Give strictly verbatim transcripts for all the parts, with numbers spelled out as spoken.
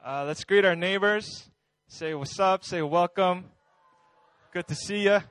Uh, let's greet our neighbors. Say what's up. Say welcome. Good to see you.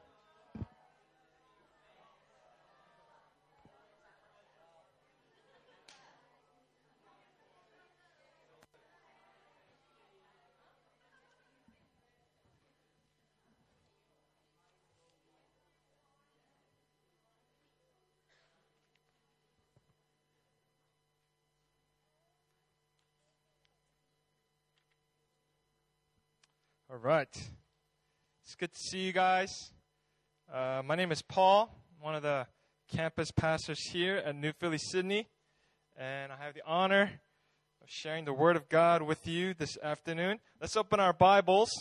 All right. It's good to see you guys. Uh, my name is Paul, one of the campus pastors here at New Philly, Sydney. And I have the honor of sharing the Word of God with you this afternoon. Let's open our Bibles.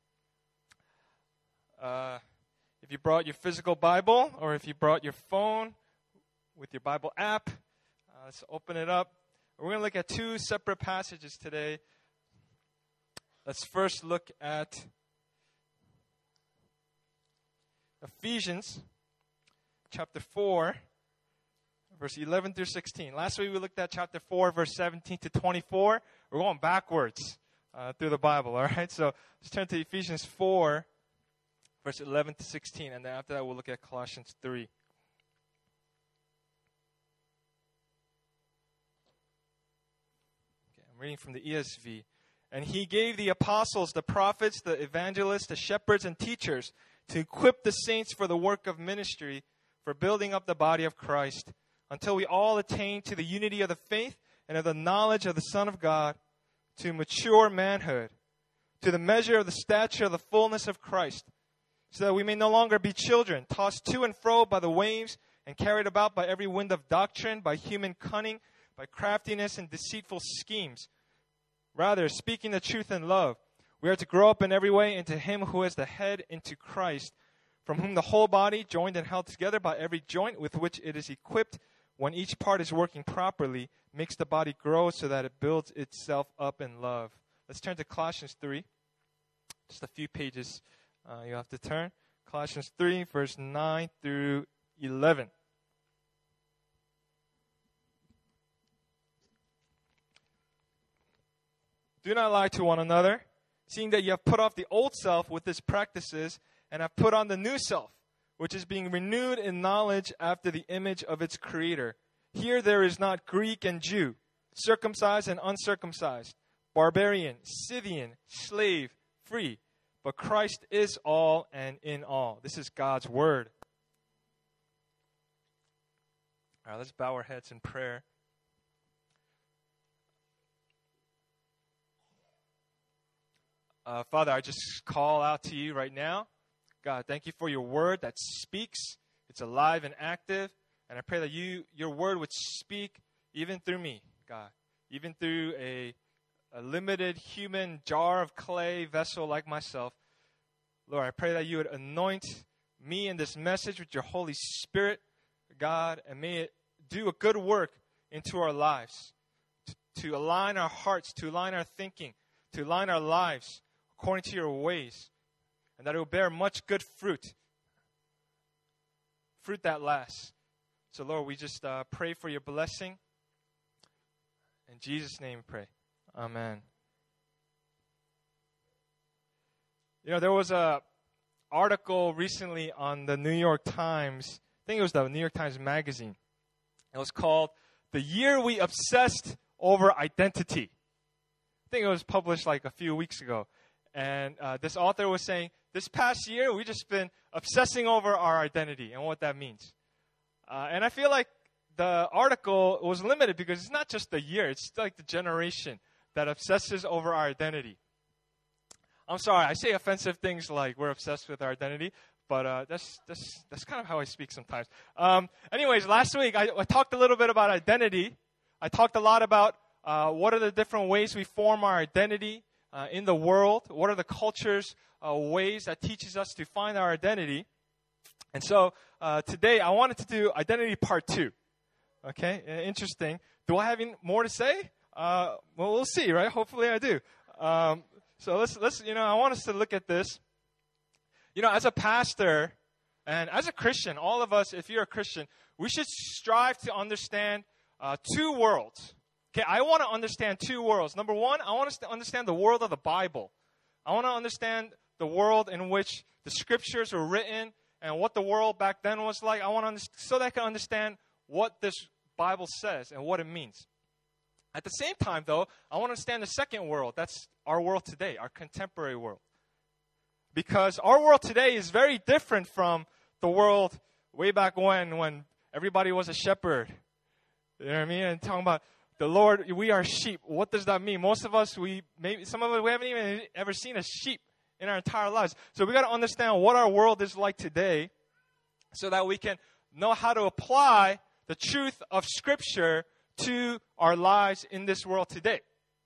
Uh, if you brought your physical Bible or if you brought your phone with your Bible app, uh, let's open it up. We're going to look at two separate passages today. Let's first look at Ephesians chapter four, verse eleven through sixteen. Last week we looked at chapter four, verse seventeen to twenty-four. We're going backwards uh, through the Bible, all right? So let's turn to Ephesians four, verse eleven to sixteen, and then after that we'll look at Colossians three. Okay, I'm reading from the E S V. And he gave the apostles, the prophets, the evangelists, the shepherds, and teachers to equip the saints for the work of ministry, for building up the body of Christ, until we all attain to the unity of the faith and of the knowledge of the Son of God, to mature manhood, to the measure of the stature of the fullness of Christ, so that we may no longer be children, tossed to and fro by the waves and carried about by every wind of doctrine, by human cunning, by craftiness and deceitful schemes. Rather, speaking the truth in love, we are to grow up in every way into Him who is the head, into Christ, from whom the whole body, joined and held together by every joint with which it is equipped, when each part is working properly, makes the body grow so that it builds itself up in love. Let's turn to Colossians three. Just a few pages uh, you have to turn. Colossians three, verse nine through eleven. Do not lie to one another, seeing that you have put off the old self with its practices and have put on the new self, which is being renewed in knowledge after the image of its creator. Here there is not Greek and Jew, circumcised and uncircumcised, barbarian, Scythian, slave, free, but Christ is all and in all. This is God's word. All right, let's bow our heads in prayer. Uh, Father, I just call out to you right now. God, thank you for your word that speaks. It's alive and active. And I pray that you, your word would speak even through me, God. Even through a, a limited human jar of clay vessel like myself. Lord, I pray that you would anoint me in this message with your Holy Spirit, God. And may it do a good work into our lives. To, to align our hearts, to align our thinking, to align our lives according to your ways, and that it will bear much good fruit, fruit that lasts. So, Lord, we just uh, pray for your blessing. In Jesus' name we pray. Amen. You know, there was a article recently on the New York Times. I think it was the New York Times Magazine. It was called "The Year We Obsessed Over Identity." I think it was published like a few weeks ago. And uh, this author was saying, this past year, we've just been obsessing over our identity and what that means. Uh, and I feel like the article was limited because it's not just the year. It's like the generation that obsesses over our identity. I'm sorry, I say offensive things like we're obsessed with our identity, but uh, that's, that's, that's kind of how I speak sometimes. Um, anyways, last week, I, I talked a little bit about identity. I talked a lot about uh, what are the different ways we form our identity Uh, in the world. What are the culture's uh, ways that teaches us to find our identity? And so uh, today I wanted to do identity part two. Okay, uh, interesting. Do I have any more to say? Uh, well, we'll see, right? Hopefully I do. Um, so let's let's you know I want us to look at this. You know, as a pastor and as a Christian, all of us, if you're a Christian, we should strive to understand uh, two worlds. Okay, I want to understand two worlds. Number one, I want to understand the world of the Bible. I want to understand the world in which the scriptures were written and what the world back then was like. I want to understand, so that I can understand what this Bible says and what it means. At the same time, though, I want to understand the second world. That's our world today, our contemporary world. Because our world today is very different from the world way back when, when everybody was a shepherd. You know what I mean? And talking about the Lord, we are sheep. What does that mean? Most of us, we maybe some of us, we haven't even ever seen a sheep in our entire lives. So we got to understand what our world is like today so that we can know how to apply the truth of Scripture to our lives in this world today.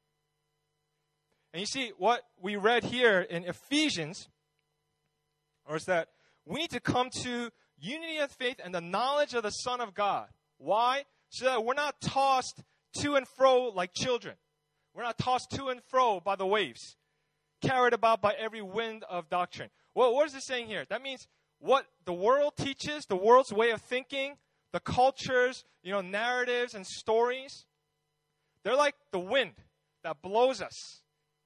And you see, what we read here in Ephesians, or is that we need to come to unity of faith and the knowledge of the Son of God. Why? So that we're not tossed to and fro like children. We're not tossed to and fro by the waves, carried about by every wind of doctrine. Well, what is it saying here? That means what the world teaches, the world's way of thinking, the cultures, you know, narratives and stories, they're like the wind that blows us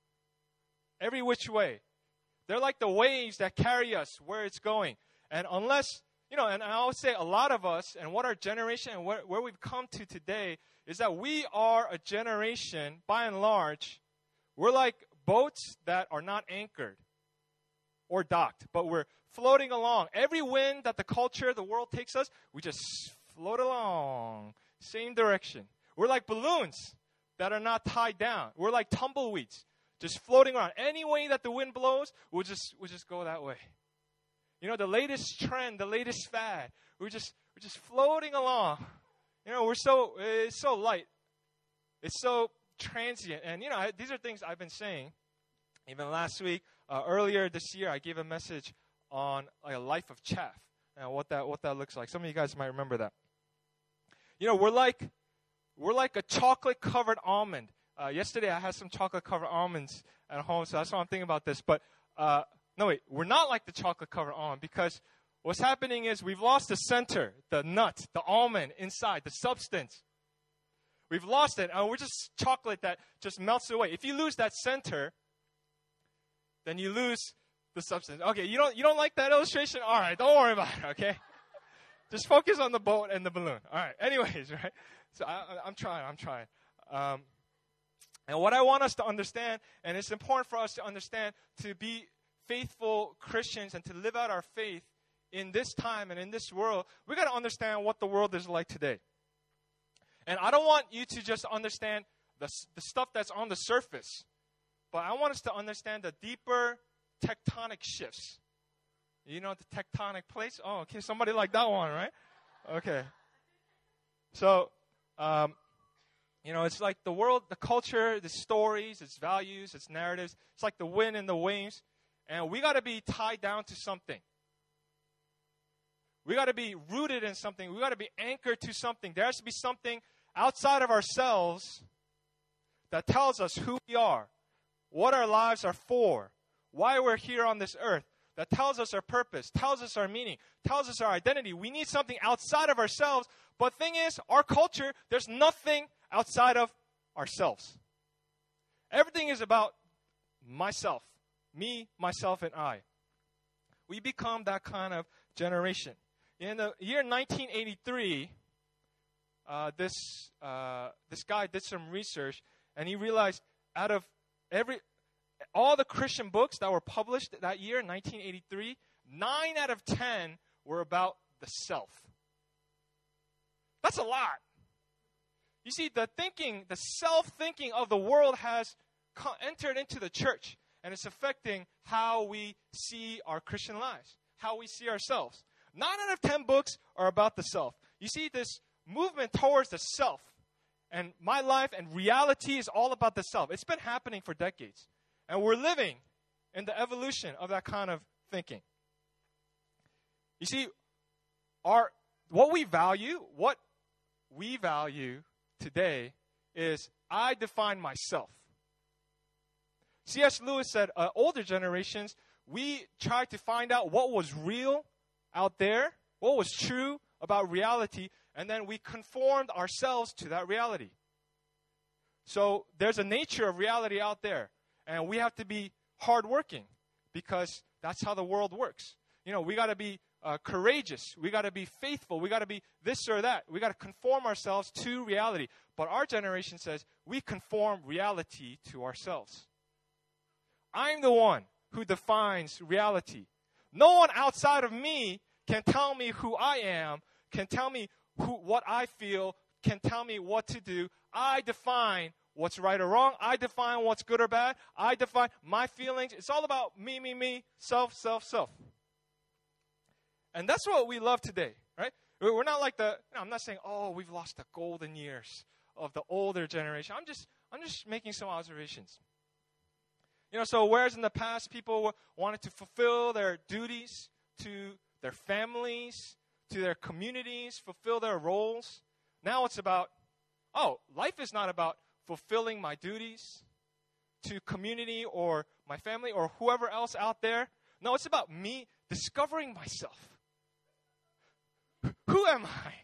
every which way. They're like the waves that carry us where it's going. And unless, you know, and I would say a lot of us, and what our generation and where, where we've come to today, is that we are a generation, by and large, we're like boats that are not anchored or docked, but we're floating along. Every wind that the culture, the world takes us, we just float along, same direction. We're like balloons that are not tied down. We're like tumbleweeds, just floating around. Any way that the wind blows, we'll just we'll just go that way. You know, the latest trend, the latest fad, we're just we're just floating along. You know, we're so it's so light, it's so transient, and you know, I, these are things I've been saying. Even last week, uh, earlier this year, I gave a message on like, a life of chaff and what that what that looks like. Some of you guys might remember that. You know, we're like we're like a chocolate covered almond. Uh, yesterday, I had some chocolate covered almonds at home, so that's why I'm thinking about this. But uh, no, wait, we're not like the chocolate covered almond, because what's happening is we've lost the center, the nut, the almond inside, the substance. We've lost it, and we're just chocolate that just melts away. If you lose that center, then you lose the substance. Okay, you don't you don't like that illustration? All right, don't worry about it, okay? Just focus on the boat and the balloon. All right, anyways, right? So I, I'm trying, I'm trying. Um, and what I want us to understand, and it's important for us to understand, to be faithful Christians and to live out our faith in this time and in this world, we got to understand what the world is like today. And I don't want you to just understand the, the stuff that's on the surface, but I want us to understand the deeper tectonic shifts. You know the tectonic plates? Oh, okay, somebody like that one, right? Okay. So, um, you know, it's like the world, the culture, the stories, its values, its narratives. It's like the wind and the waves. And we got to be tied down to something. We got to be rooted in something. We got to be anchored to something. There has to be something outside of ourselves that tells us who we are, what our lives are for, why we're here on this earth, that tells us our purpose, tells us our meaning, tells us our identity. We need something outside of ourselves. But the thing is, our culture, there's nothing outside of ourselves. Everything is about myself, me, myself, and I. We become that kind of generation. In the year nineteen eighty-three, uh, this uh, this guy did some research, and he realized out of every all the Christian books that were published that year, nineteen eighty-three, nine out of ten were about the self. That's a lot. You see, the thinking, the self-thinking of the world has co- entered into the church, and it's affecting how we see our Christian lives, how we see ourselves. Nine out of ten books are about the self. You see this movement towards the self, and my life and reality is all about the self. It's been happening for decades, and we're living in the evolution of that kind of thinking. You see, our what we value, what we value today is I define myself. C S Lewis said, uh, older generations, we tried to find out what was real out there, what was true about reality, and then we conformed ourselves to that reality. So there's a nature of reality out there. And we have to be hardworking because that's how the world works. You know, we got to be uh, courageous. We got to be faithful. We got to be this or that. We got to conform ourselves to reality. But our generation says we conform reality to ourselves. I'm the one who defines reality. No one outside of me can tell me who I am, can tell me who, what I feel, can tell me what to do. I define what's right or wrong. I define what's good or bad. I define my feelings. It's all about me, me, me, self, self, self. And that's what we love today, right? We're not like the, you know, I'm not saying, oh, we've lost the golden years of the older generation. I'm just, I'm just making some observations. You know, so whereas in the past people wanted to fulfill their duties to their families, to their communities, fulfill their roles, now it's about, oh, life is not about fulfilling my duties to community or my family or whoever else out there. No, it's about me discovering myself. Who am I?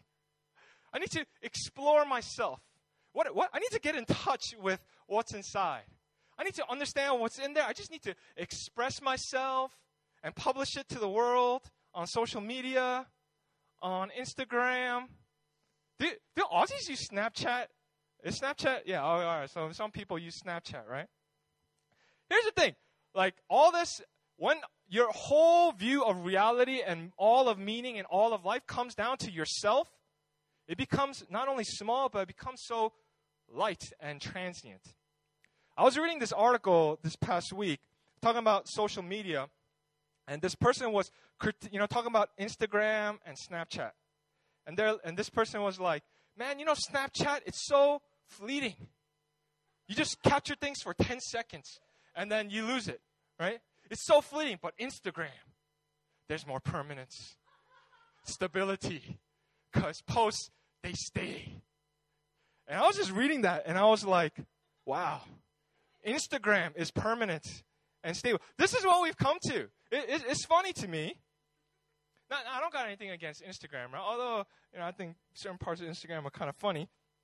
I need to explore myself. What, what? I need to get in touch with what's inside. I need to understand what's in there. I just need to express myself and publish it to the world on social media, on Instagram. Do, do Aussies use Snapchat? Is Snapchat? Yeah, all right. So some people use Snapchat, right? Here's the thing. Like all this, when your whole view of reality and all of meaning and all of life comes down to yourself, it becomes not only small, but it becomes so light and transient. I was reading this article this past week talking about social media, and this person was, you know, talking about Instagram and Snapchat. And there, and this person was like, man, you know, Snapchat, it's so fleeting. You just capture things for ten seconds, and then you lose it, right? It's so fleeting. But Instagram, there's more permanence, stability, because posts, they stay. And I was just reading that, and I was like, wow, Instagram is permanent and stable. This is what we've come to. It, it, it's funny to me. Now, I don't got anything against Instagram, right? Although, you know, I think certain parts of Instagram are kind of funny.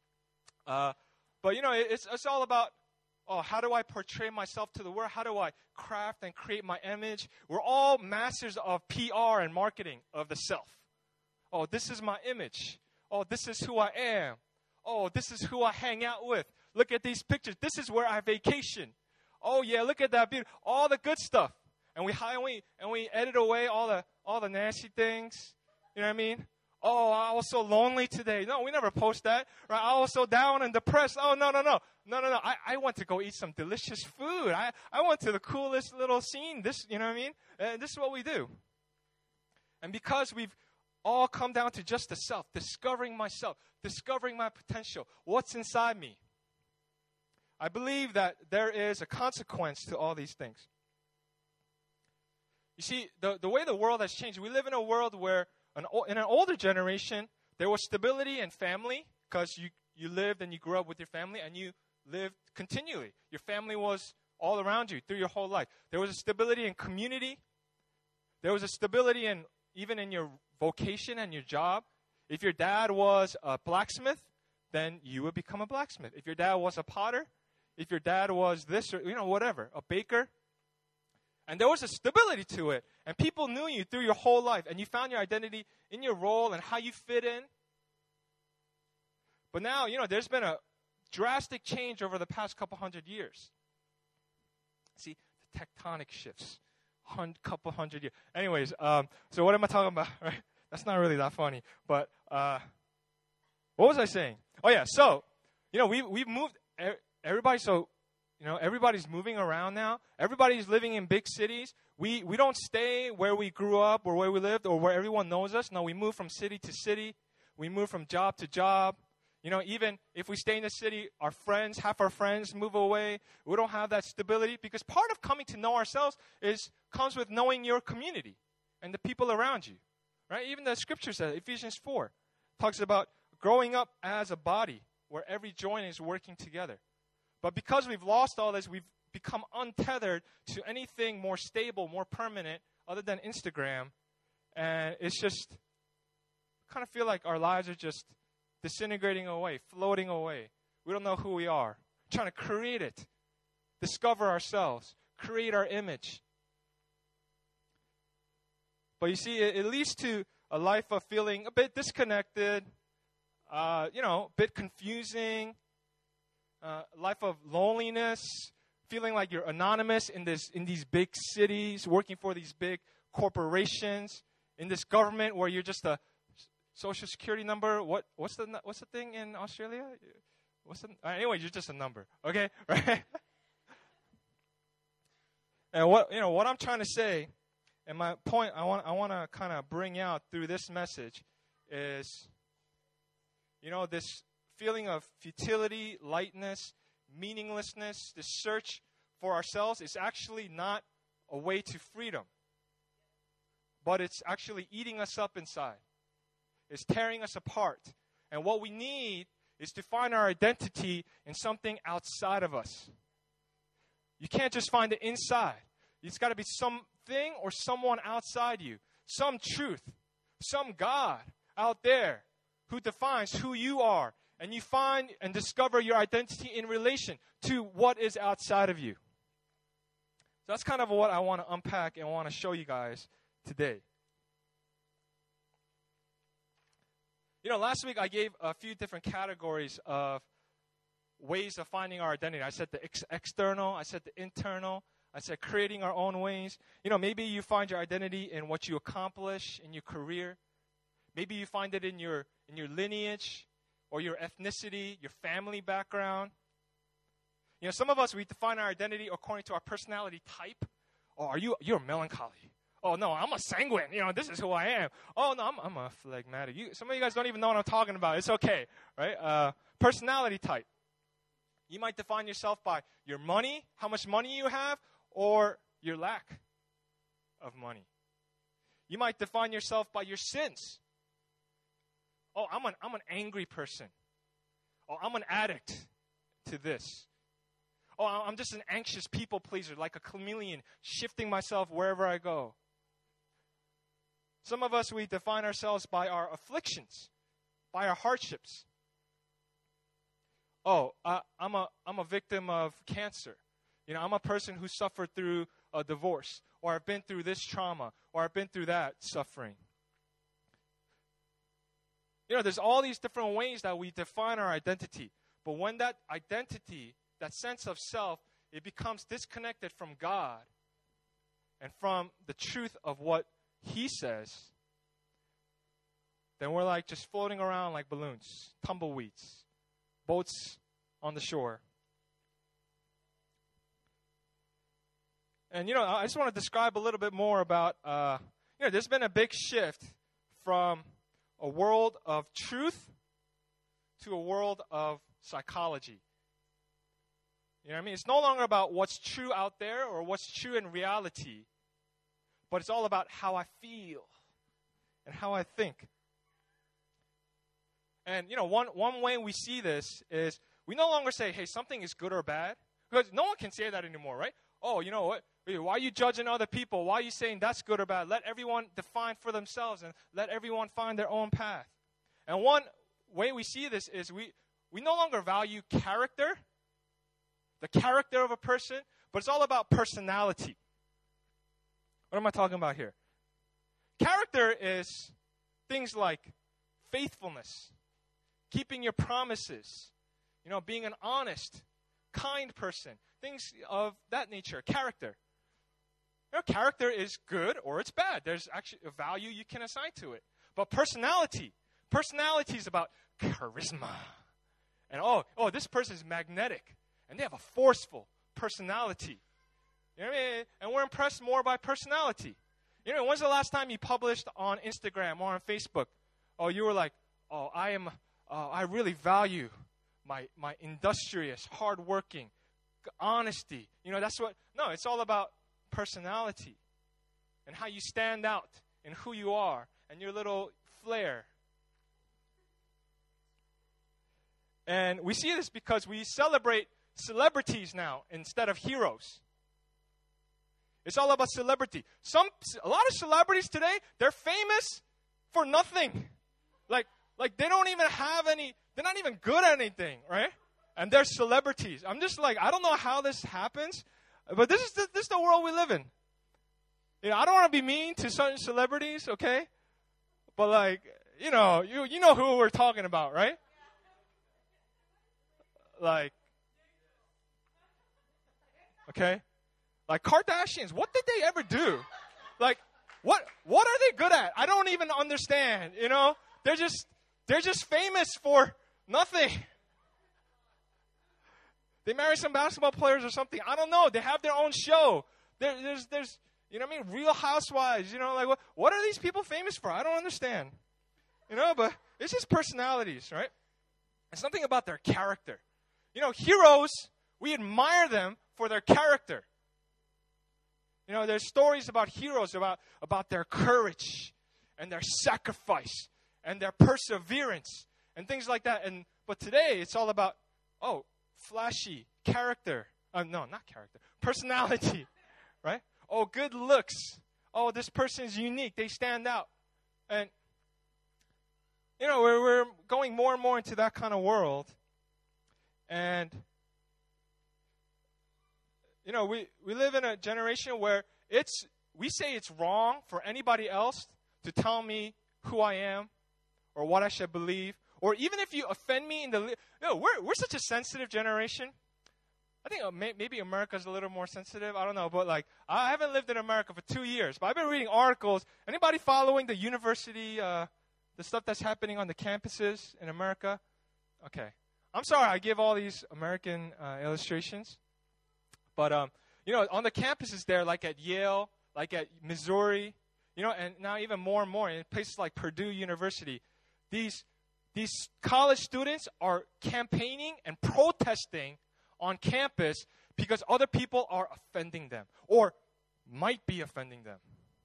Uh, but, you know, it, it's it's all about, oh, how do I portray myself to the world? How do I craft and create my image? We're all masters of P R and marketing of the self. Oh, this is my image. Oh, this is who I am. Oh, this is who I hang out with. Look at these pictures. This is where I vacation. Oh, yeah, look at that beauty. All the good stuff. And we and we and we edit away all the all the nasty things. You know what I mean? Oh, I was so lonely today. No, we never post that. Right? I was so down and depressed. Oh, no, no, no. No, no, no. I, I went to go eat some delicious food. I, I went to the coolest little scene. This, you know what I mean? And this is what we do. And because we've all come down to just the self, discovering myself, discovering my potential, what's inside me, I believe that there is a consequence to all these things. You see, the, the way the world has changed, we live in a world where an, in an older generation, there was stability in family because you, you lived and you grew up with your family and you lived continually. Your family was all around you through your whole life. There was a stability in community. There was a stability in even in your vocation and your job. If your dad was a blacksmith, then you would become a blacksmith. If your dad was a potter, if your dad was this or, you know, whatever, a baker. And there was a stability to it. And people knew you through your whole life. And you found your identity in your role and how you fit in. But now, you know, there's been a drastic change over the past couple hundred years. See, the tectonic shifts. Hun- couple hundred years. Anyways, um, so what am I talking about? Right? That's not really that funny. But uh, what was I saying? Oh, yeah. So, you know, we, we've moved everybody. So, you know, everybody's moving around now. Everybody's living in big cities. We we don't stay where we grew up or where we lived or where everyone knows us. No, we move from city to city. We move from job to job. You know, even if we stay in the city, our friends, half our friends move away. We don't have that stability because part of coming to know ourselves is comes with knowing your community and the people around you, right? Even the scripture says, Ephesians four, talks about growing up as a body where every joint is working together. But because we've lost all this, we've become untethered to anything more stable, more permanent, other than Instagram. And it's just kind of feel like our lives are just disintegrating away, floating away. We don't know who we are. trying to create it, discover ourselves, create our image. But you see, it, it leads to a life of feeling a bit disconnected, uh, you know, a bit confusing, uh, life of loneliness, feeling like you're anonymous in this in these big cities, working for these big corporations, in this government where you're just a social security number. What what's the what's the thing in Australia? What's the, uh, anyway? You're just a number, okay, right? And what you know what I'm trying to say, and my point I want I want to kind of bring out through this message is, you know, this feeling of futility, lightness, meaninglessness, this search for ourselves is actually not a way to freedom, but it's actually eating us up inside. It's tearing us apart. And what we need is to find our identity in something outside of us. You can't just find it inside. It's got to be something or someone outside you, some truth, some God out there who defines who you are. And you find and discover your identity in relation to what is outside of you. So that's kind of what I want to unpack and want to show you guys today. You know, last week I gave a few different categories of ways of finding our identity. I said the ex- external, I said the internal, I said creating our own ways. You know, maybe you find your identity in what you accomplish in your career. Maybe you find it in your in your lineage, or your ethnicity, your family background. You know, some of us, we define our identity according to our personality type. Oh, are you, you're melancholy. Oh, no, I'm a sanguine. You know, this is who I am. Oh, no, I'm, I'm a phlegmatic. You, some of you guys don't even know what I'm talking about. It's okay, right? Uh, personality type. You might define yourself by your money, how much money you have, or your lack of money. You might define yourself by your sins. Oh, I'm an I'm an angry person. Oh, I'm an addict to this. Oh, I'm just an anxious people pleaser, like a chameleon, shifting myself wherever I go. Some of us, we define ourselves by our afflictions, by our hardships. Oh, uh, I'm a I'm a victim of cancer. You know, I'm a person who suffered through a divorce, or I've been through this trauma, or I've been through that suffering. You know, there's all these different ways that we define our identity. But when that identity, that sense of self, it becomes disconnected from God and from the truth of what He says, then we're like just floating around like balloons, tumbleweeds, boats on the shore. And, you know, I just want to describe a little bit more about, uh, you know, there's been a big shift from a world of truth to a world of psychology. You know what I mean? It's no longer about what's true out there or what's true in reality, but it's all about how I feel and how I think. And, you know, one, one way we see this is we no longer say, hey, something is good or bad, because no one can say that anymore, right? Oh, you know what? Why are you judging other people? Why are you saying that's good or bad? Let everyone define for themselves and let everyone find their own path. And one way we see this is we, we no longer value character, the character of a person, but it's all about personality. What am I talking about here? Character is things like faithfulness, keeping your promises, you know, being an honest, kind person, things of that nature, character. You know, character is good or it's bad. There's actually a value you can assign to it. But personality, personality is about charisma. And oh, oh, this person is magnetic. And they have a forceful personality. You know what I mean? And we're impressed more by personality. You know, when's the last time you published on Instagram or on Facebook? Oh, you were like, oh, I am, uh, I really value my my industrious, hardworking, honesty. You know, that's what, no, it's all about personality and how you stand out and who you are and your little flair. And we see this because we celebrate celebrities now instead of heroes. It's all about celebrity. Some, a lot of celebrities today, they're famous for nothing. Like, like they don't even have any, they're not even good at anything, right? And they're celebrities. I'm just like, I don't know how this happens, but this is the, this is the world we live in. You know, I don't want to be mean to certain celebrities, okay? But like, you know, you you know who we're talking about, right? Like, okay? Like Kardashians, what did they ever do? Like, what what are they good at? I don't even understand, you know? They're just they're just famous for nothing. They marry some basketball players or something. I don't know. They have their own show. There, there's there's you know what I mean? Real Housewives, you know, like what what are these people famous for? I don't understand. You know, but it's just personalities, right? It's something about their character. You know, heroes, we admire them for their character. You know, there's stories about heroes, about, about their courage and their sacrifice and their perseverance and things like that. And but today, it's all about, oh, flashy character. Uh, no, not character. Personality, right? Oh, good looks. Oh, this person's unique. They stand out. And, you know, we're, we're going more and more into that kind of world. And, you know, we, we live in a generation where it's we say it's wrong for anybody else to tell me who I am or what I should believe. Or even if you offend me in the... You know, we're, we're such a sensitive generation. I think may, maybe America's a little more sensitive. I don't know. But, like, I haven't lived in America for two years. But I've been reading articles. Anybody following the university, uh, the stuff that's happening on the campuses in America? Okay. I'm sorry I give all these American uh, illustrations. But, um, you know, on the campuses there, like at Yale, like at Missouri, you know, and now even more and more in places like Purdue University, these these college students are campaigning and protesting on campus because other people are offending them or might be offending them.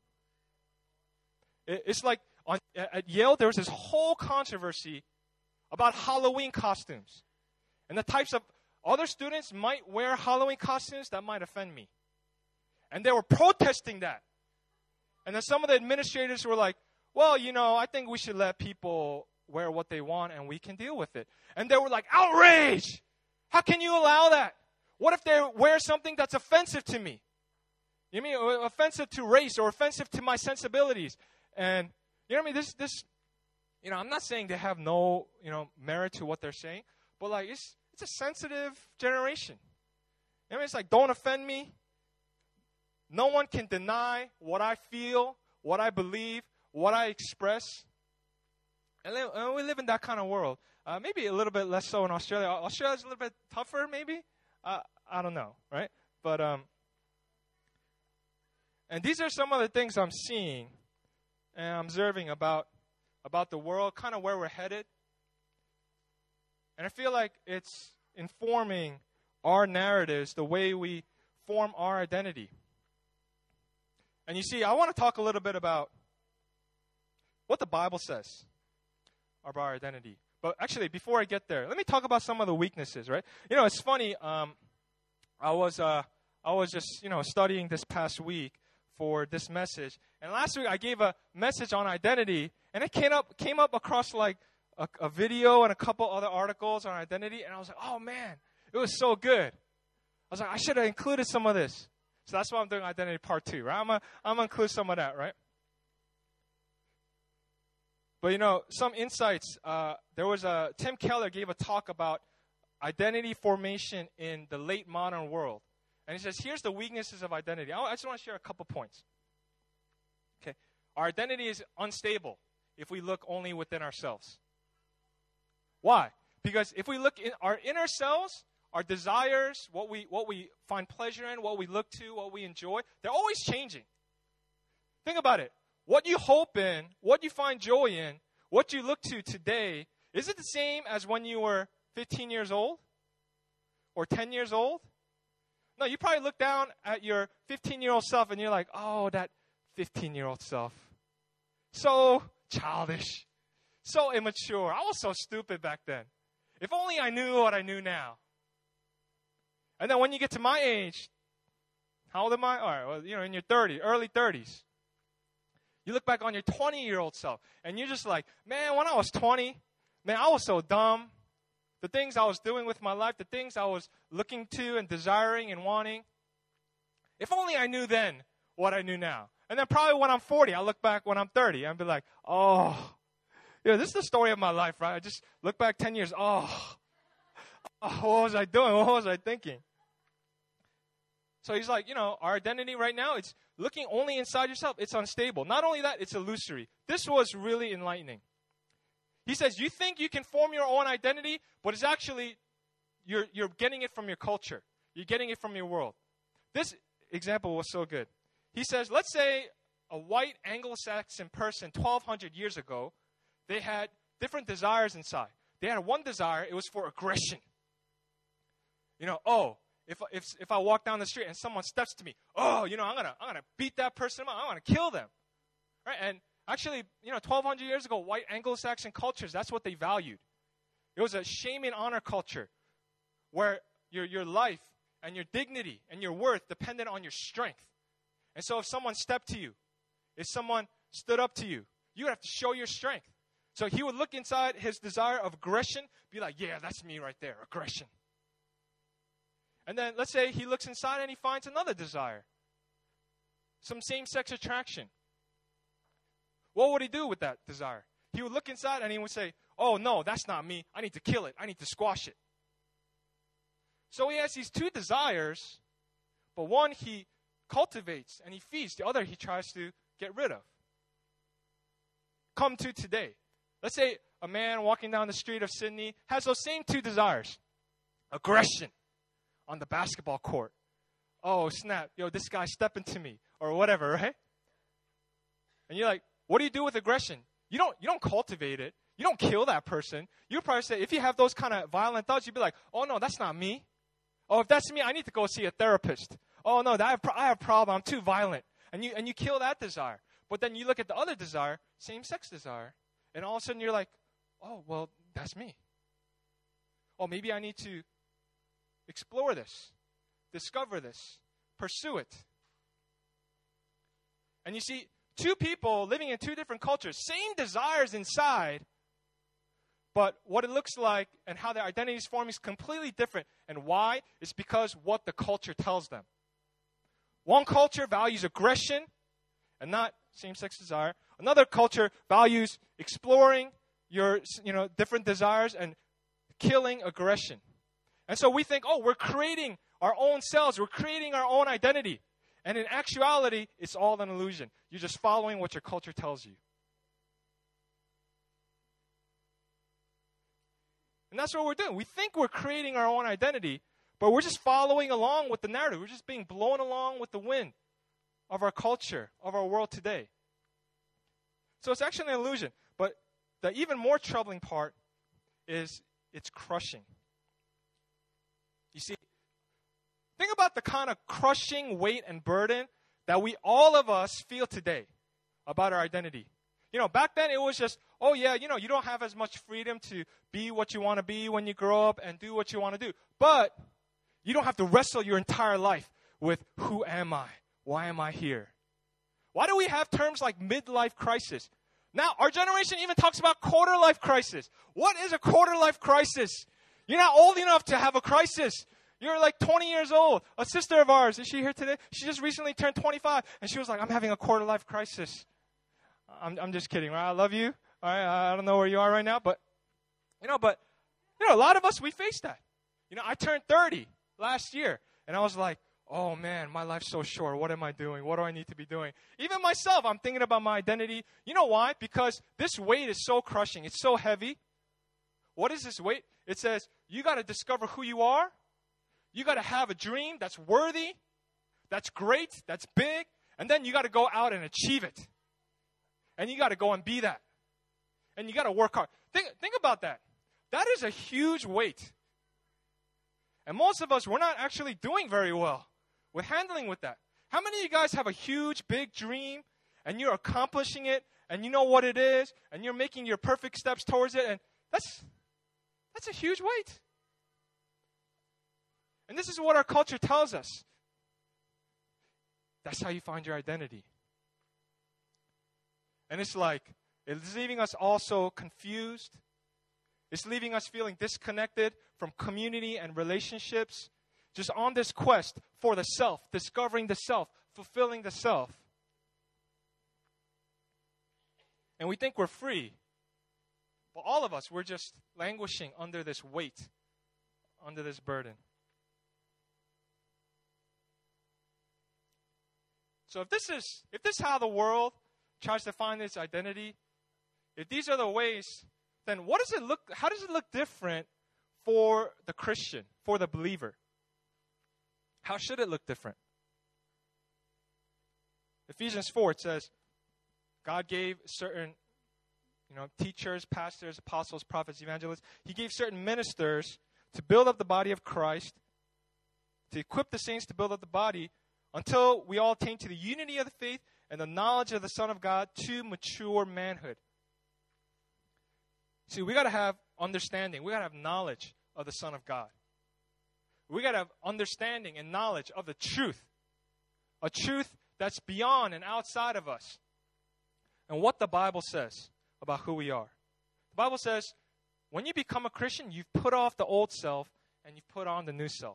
It, it's like on, at Yale, there was this whole controversy about Halloween costumes and the types of other students might wear Halloween costumes that might offend me. And they were protesting that. And then some of the administrators were like, well, you know, I think we should let people wear what they want and we can deal with it. And they were like, outrage! How can you allow that? What if they wear something that's offensive to me? You mean offensive to race or offensive to my sensibilities? And, you know what I mean? This, this, you know, I'm not saying they have no, you know, merit to what they're saying. But, like, it's, it's a sensitive generation. I mean, it's like, don't offend me. No one can deny what I feel, what I believe, what I express. And we live in that kind of world. Uh, maybe a little bit less so in Australia. Australia's a little bit tougher, maybe. Uh, I don't know, right? But um, and these are some of the things I'm seeing and observing about about the world, kind of where we're headed. And I feel like it's informing our narratives, the way we form our identity. And you see, I want to talk a little bit about what the Bible says about our identity. But actually, before I get there, let me talk about some of the weaknesses, right? You know, it's funny. Um, I was uh, I was just, you know, studying this past week for this message. And last week, I gave a message on identity. And it came up, came up across, like, a, a video and a couple other articles on identity. And I was like, oh, man, it was so good. I was like, I should have included some of this. So that's why I'm doing identity part two, right? I'm going I'm to include some of that, right? But, you know, some insights. Uh, there was a, Tim Keller gave a talk about identity formation in the late modern world. And he says, here's the weaknesses of identity. I, I just want to share a couple points. Okay. Our identity is unstable if we look only within ourselves. Why? Because if we look in our inner selves, our desires, what we what we find pleasure in, what we look to, what we enjoy, they're always changing. Think about it. What you hope in, what you find joy in, what you look to today, is it the same as when you were fifteen years old or ten years old? No, you probably look down at your fifteen-year-old self and you're like, oh, that fifteen-year-old self. So childish. So immature. I was so stupid back then. If only I knew what I knew now. And then when you get to my age, how old am I? All right, well, you know, in your thirties, early thirties. You look back on your twenty-year-old self, and you're just like, man, when I was twenty, man, I was so dumb. the things I was doing with my life, the things I was looking to and desiring and wanting. If only I knew then what I knew now. And then probably when I'm forty, I'll look back when I'm thirty and be like, oh, yeah, this is the story of my life, right? I just look back ten years, oh, oh, what was I doing? What was I thinking? So he's like, you know, our identity right now, it's looking only inside yourself. It's unstable. Not only that, it's illusory. This was really enlightening. He says, you think you can form your own identity, but it's actually, you're, you're getting it from your culture. You're getting it from your world. This example was so good. He says, let's say a white Anglo-Saxon person twelve hundred years ago, they had different desires inside. They had one desire, it was for aggression. You know, oh, if if if I walk down the street and someone steps to me, oh, you know, I'm gonna I'm gonna beat that person up. I'm gonna kill them, right? And actually, you know, twelve hundred years ago, white Anglo-Saxon cultures, that's what they valued. It was a shame and honor culture, where your your life and your dignity and your worth depended on your strength. And so, if someone stepped to you, if someone stood up to you, you would have to show your strength. So he would look inside his desire of aggression, be like, yeah, that's me right there, aggression. And then let's say he looks inside and he finds another desire, some same-sex attraction. What would he do with that desire? He would look inside and he would say, oh, no, that's not me. I need to kill it. I need to squash it. So he has these two desires, but one he cultivates and he feeds. The other he tries to get rid of. Come to today. Let's say a man walking down the street of Sydney has those same two desires. Aggression on the basketball court. Oh, snap. Yo, this guy's stepping to me. Or whatever, right? And you're like, what do you do with aggression? You don't, you don't cultivate it. You don't kill that person. You probably say, if you have those kind of violent thoughts, you'd be like, oh, no, that's not me. Oh, if that's me, I need to go see a therapist. Oh, no, that I have, I have a problem. I'm too violent. And you, and you kill that desire. But then you look at the other desire, same-sex desire, and all of a sudden you're like, oh, well, that's me. Oh, maybe I need to explore this, discover this, pursue it. And you see, two people living in two different cultures, same desires inside, but what it looks like and how their identity is forming is completely different. And why? It's because what the culture tells them. One culture values aggression and not same-sex desire. Another culture values exploring your, you know, different desires and killing aggression. And so we think, oh, we're creating our own selves. We're creating our own identity. And in actuality, it's all an illusion. You're just following what your culture tells you. And that's what we're doing. We think we're creating our own identity, but we're just following along with the narrative. We're just being blown along with the wind of our culture, of our world today. So it's actually an illusion. But the even more troubling part is it's crushing. You see, think about the kind of crushing weight and burden that we, all of us, feel today about our identity. You know, back then it was just, oh yeah, you know, you don't have as much freedom to be what you want to be when you grow up and do what you want to do. But you don't have to wrestle your entire life with, who am I? Why am I here? Why do we have terms like midlife crisis? Now, our generation even talks about quarter life crisis. What is a quarter life crisis? You're not old enough to have a crisis. You're like twenty years old. A sister of ours, is she here today? She just recently turned twenty-five, and she was like, I'm having a quarter life crisis. I'm, I'm just kidding, right? I love you. All right, I don't know where you are right now, but, you know, but, you know, a lot of us, we face that. You know, I turned thirty last year, and I was like, oh, man, my life's so short. What am I doing? What do I need to be doing? Even myself, I'm thinking about my identity. You know why? Because this weight is so crushing. It's so heavy. What is this weight? It says, you got to discover who you are. You got to have a dream that's worthy, that's great, that's big, and then you got to go out and achieve it. And you got to go and be that. And you got to work hard. Think, think about that. That is a huge weight. And most of us, we're not actually doing very well with handling with that. How many of you guys have a huge, big dream, and you're accomplishing it, and you know what it is, and you're making your perfect steps towards it, and that's that's a huge weight. And this is what our culture tells us. That's how you find your identity. And it's like, it's leaving us all so confused It's leaving us feeling disconnected from community and relationships, just on this quest for the self, discovering the self, fulfilling the self. And we think we're free. But all of us, we're just languishing under this weight, under this burden. So if this is if this is how the world tries to find its identity, if these are the ways, then what does it look how does it look different for the Christian, for the believer? How should it look different? Ephesians four, it says, God gave certain, you know, teachers, pastors, apostles, prophets, evangelists. He gave certain ministers to build up the body of Christ, to equip the saints to build up the body, until we all attain to the unity of the faith and the knowledge of the Son of God, to mature manhood. See, we got to have understanding. We got to have knowledge of the Son of God. We got to have understanding and knowledge of the truth. A truth that's beyond and outside of us. And what the Bible says about who we are. The Bible says, when you become a Christian, you've put off the old self and you've put on the new self.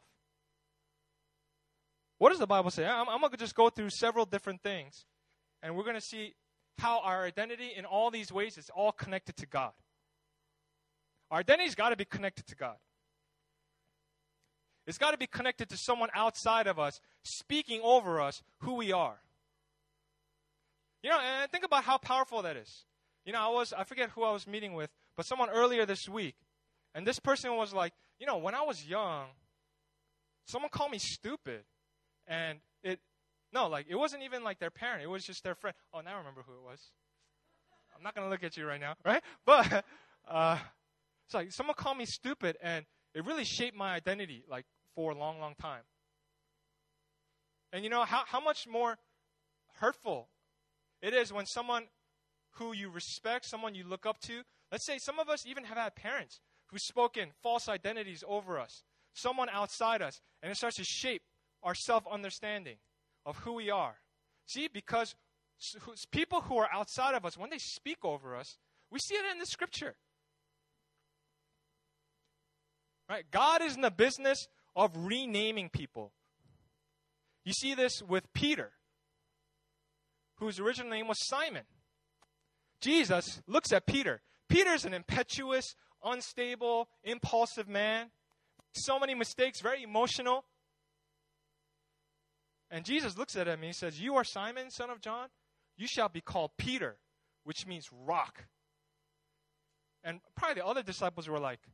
What does the Bible say? I'm, I'm going to just go through several different things. And we're going to see how our identity in all these ways is all connected to God. Our identity's got to be connected to God. It's got to be connected to someone outside of us, speaking over us who we are. You know, and think about how powerful that is. You know, I was, I forget who I was meeting with, but someone earlier this week. And this person was like, you know, when I was young, someone called me stupid. And it, no, like, it wasn't even like their parent. It was just their friend. Oh, now I remember who it was. I'm not going to look at you right now, right? But, uh, it's like, someone called me stupid, and it really shaped my identity, like, for a long, long time. And you know, how, how much more hurtful it is when someone who you respect, someone you look up to, let's say some of us even have had parents who've spoken false identities over us, someone outside us, and it starts to shape our self-understanding of who we are. See, because people who are outside of us, when they speak over us, we see it in the scripture. Right? God is in the business of renaming people. You see this with Peter, whose original name was Simon. Jesus looks at Peter. Peter's an impetuous, unstable, impulsive man. So many mistakes, very emotional. And Jesus looks at him and he says, "You are Simon, son of John. You shall be called Peter," which means rock. And probably the other disciples were like,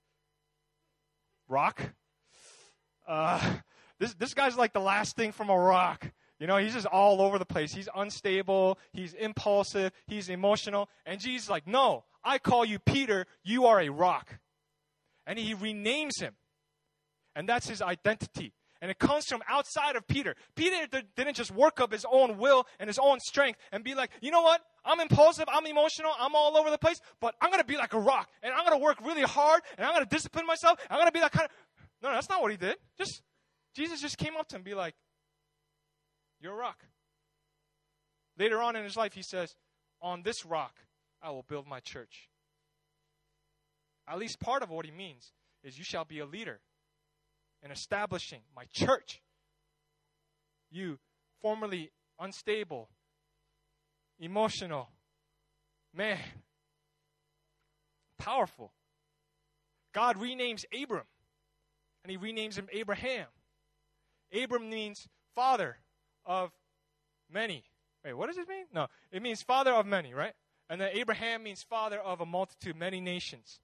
"Rock? Uh, this this guy's like the last thing from a rock. You know, he's just all over the place. He's unstable. He's impulsive. He's emotional." And Jesus is like, "No, I call you Peter. You are a rock." And he renames him. And that's his identity. And it comes from outside of Peter. Peter didn't just work up his own will and his own strength and be like, you know what? I'm impulsive, I'm emotional, I'm all over the place, but I'm going to be like a rock. And I'm going to work really hard, and I'm going to discipline myself. I'm going to be that kind of... No, no, that's not what he did. Just Jesus just came up to him and be like, "You're a rock." Later on in his life, he says, "On this rock, I will build my church." At least part of what he means is you shall be a leader in establishing my church. You, formerly unstable, emotional man, powerful. God renames Abram, and he renames him Abraham. Abram means father of many. Wait, what does it mean? No, it means father of many, right? And then Abraham means father of a multitude, many nations.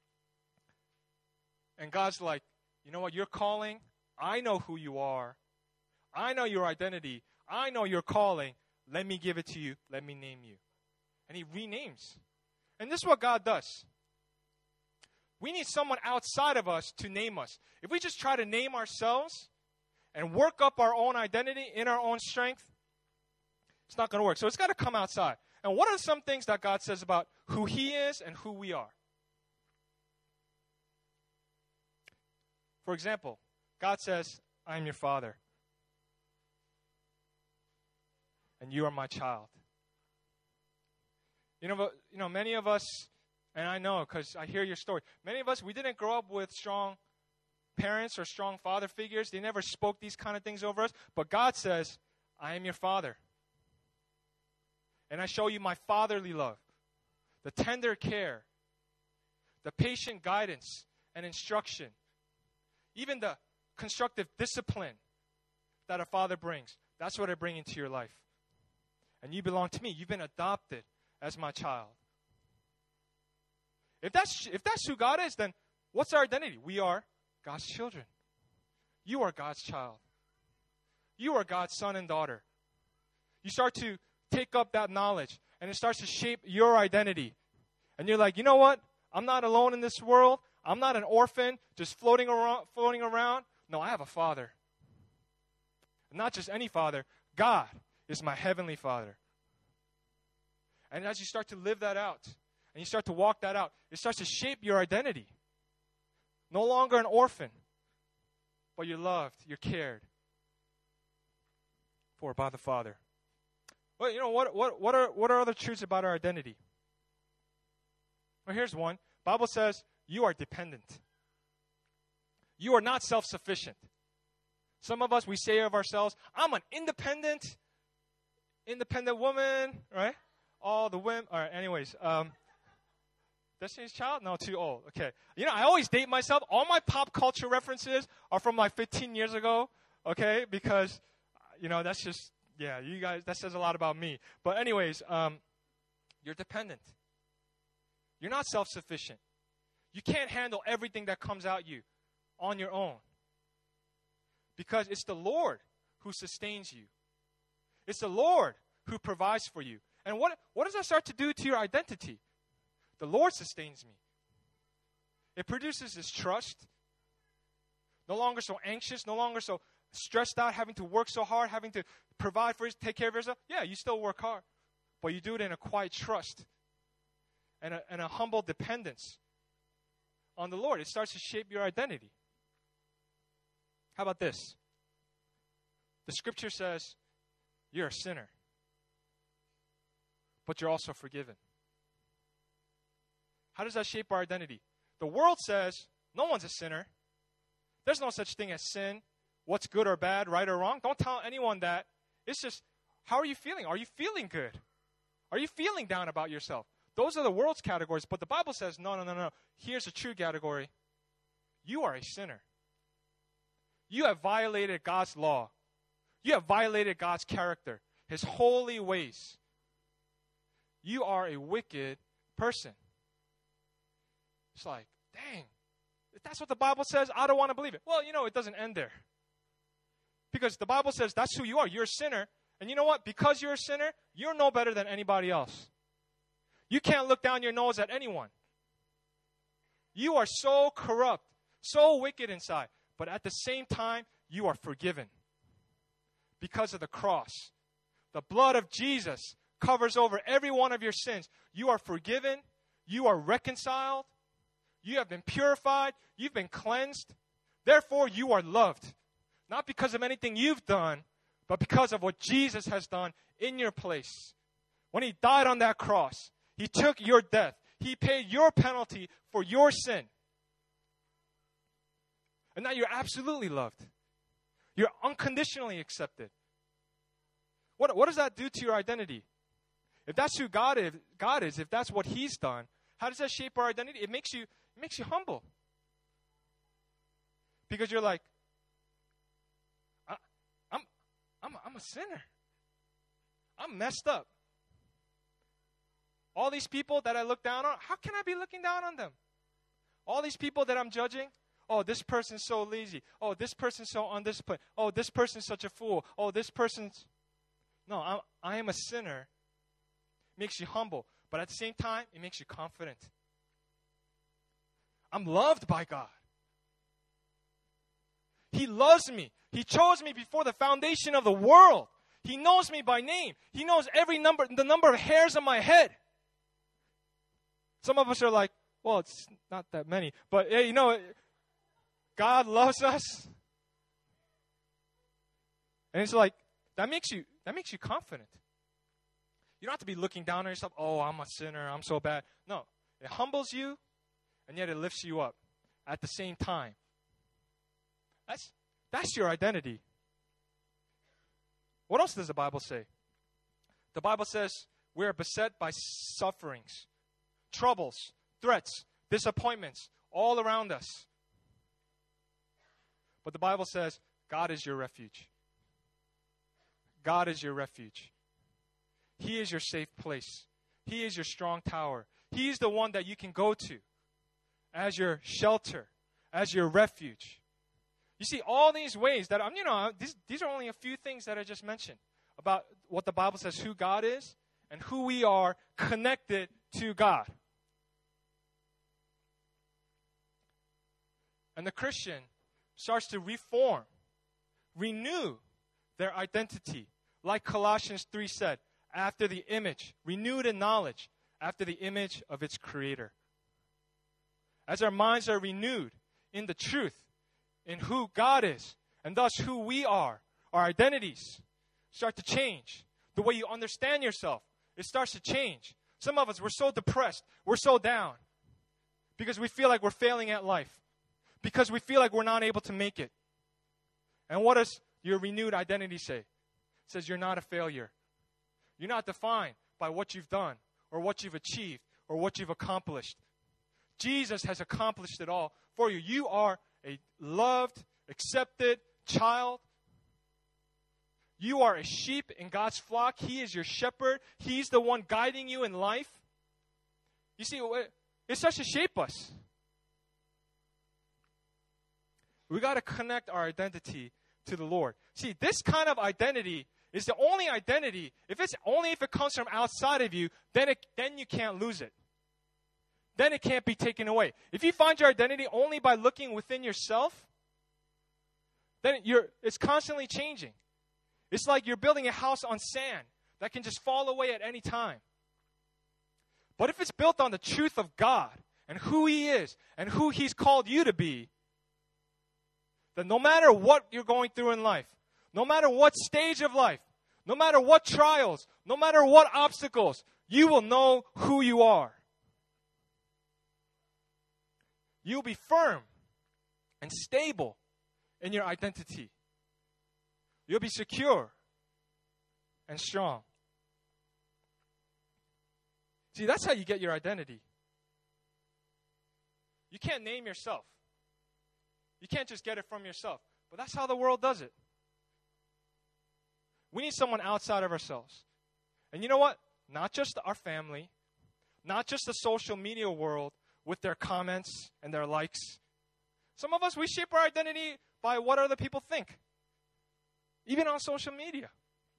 And God's like, you know what, your calling, I know who you are. I know your identity. I know your calling. Let me give it to you. Let me name you. And he renames. And this is what God does. We need someone outside of us to name us. If we just try to name ourselves and work up our own identity in our own strength, it's not going to work. So it's got to come outside. And what are some things that God says about who he is and who we are? For example, God says, "I am your father, and you are my child." You know, you know, many of us, And I know because I hear your story. Many of us, we didn't grow up with strong parents or strong father figures. They never spoke these kind of things over us. But God says, I am your father. And I show you my fatherly love, the tender care, the patient guidance and instruction, even the constructive discipline that a father brings. That's what I bring into your life. And you belong to me. You've been adopted as my child. If that's, if that's who God is, then what's our identity? We are God's children. You are God's child. You are God's son and daughter. You start to take up that knowledge, and it starts to shape your identity. And you're like, you know what? I'm not alone in this world. I'm not an orphan just floating around. Floating around. No, I have a father. Not just any father. God is my heavenly Father. And as you start to live that out, and you start to walk that out, it starts to shape your identity. No longer an orphan, but you're loved, you're cared for by the Father. Well, you know, what, what, what, are, what are other truths about our identity? Well, here's one. The Bible says you are dependent. You are not self-sufficient. Some of us, we say of ourselves, I'm an independent, independent woman, right? All the women, all right, anyways. Um, Destiny's Child? No, too old. Okay. You know, I always date myself. All my pop culture references are from like fifteen years ago, okay? Because, you know, that's just, yeah, you guys, that says a lot about me. But anyways, um, you're dependent. You're not self-sufficient. You can't handle everything that comes out you on your own. Because it's the Lord who sustains you. It's the Lord who provides for you. And what, what does that start to do to your identity? The Lord sustains me. It produces this trust. No longer so anxious, no longer so stressed out, having to work so hard, having to provide for yourself, take care of yourself. Yeah, you still work hard. But you do it in a quiet trust and a, and a humble dependence on the Lord. It starts to shape your identity. How about this? The scripture says you're a sinner, but you're also forgiven. How does that shape our identity? The world says no one's a sinner. There's no such thing as sin. What's good or bad, right or wrong? Don't tell anyone that. It's just, how are you feeling? Are you feeling good? Are you feeling down about yourself? Those are the world's categories. But the Bible says, no, no, no, no. Here's a true category. You are a sinner. You have violated God's law. You have violated God's character, His holy ways. You are a wicked person. It's like, dang, if that's what the Bible says, I don't want to believe it. Well, you know, it doesn't end there. Because the Bible says that's who you are. You're a sinner. And you know what? Because you're a sinner, you're no better than anybody else. You can't look down your nose at anyone. You are so corrupt, so wicked inside. But at the same time, you are forgiven because of the cross. The blood of Jesus covers over every one of your sins. You are forgiven. You are reconciled. You have been purified. You've been cleansed. Therefore, you are loved. Not because of anything you've done, but because of what Jesus has done in your place. When He died on that cross, He took your death. He paid your penalty for your sin. And now you're absolutely loved. You're unconditionally accepted. What, what does that do to your identity? If that's who God is, God is, if that's what He's done, how does that shape our identity? It makes you, it makes you humble. Because you're like, I, I'm, I'm, I'm a sinner. I'm messed up. All these people that I look down on, how can I be looking down on them? All these people that I'm judging, oh, this person's so lazy. Oh, this person's so undisciplined. Oh, this person's such a fool. Oh, this person's... No, I'm, I am a sinner. It makes you humble. But at the same time, it makes you confident. I'm loved by God. He loves me. He chose me before the foundation of the world. He knows me by name. He knows every number, the number of hairs on my head. Some of us are like, well, it's not that many. But, you know, God loves us. And it's like, that makes you, that makes you confident. You don't have to be looking down on yourself, oh, I'm a sinner, I'm so bad. No, It humbles you, and yet it lifts you up at the same time. That's, that's your identity. What else does the Bible say? The Bible says we are beset by sufferings, troubles, threats, disappointments all around us. But the Bible says God is your refuge. God is your refuge. He is your safe place. He is your strong tower. He is the one that you can go to as your shelter, as your refuge. You see, all these ways that, I'm, you know, these, these are only a few things that I just mentioned about what the Bible says, who God is, and who we are connected to God. And the Christian starts to reform, renew their identity. Like Colossians three said, after the image, renewed in knowledge, after the image of its creator. As our minds are renewed in the truth, in who God is, and thus who we are, our identities start to change. The way you understand yourself, it starts to change. Some of us, we're so depressed, we're so down, because we feel like we're failing at life, because we feel like we're not able to make it. And what does your renewed identity say? It says you're not a failure. You're not defined by what you've done, or what you've achieved, or what you've accomplished. Jesus has accomplished it all for you. You are a loved, accepted child. You are a sheep in God's flock. He is your shepherd. He's the one guiding you in life. You see, it starts to shape us. We got to connect our identity to the Lord. See, this kind of identity is the only identity. If it's only if it comes from outside of you, then it, then you can't lose it. Then it can't be taken away. If you find your identity only by looking within yourself, then you're it's constantly changing. It's like you're building a house on sand that can just fall away at any time. But if it's built on the truth of God and who He is and who He's called you to be, then no matter what you're going through in life, no matter what stage of life, no matter what trials, no matter what obstacles, you will know who you are. You'll be firm and stable in your identity. You'll be secure and strong. See, that's how you get your identity. You can't name yourself. You can't just get it from yourself. But that's how the world does it. We need someone outside of ourselves. And you know what? Not just our family, not just the social media world with their comments and their likes. Some of us, we shape our identity by what other people think, even on social media.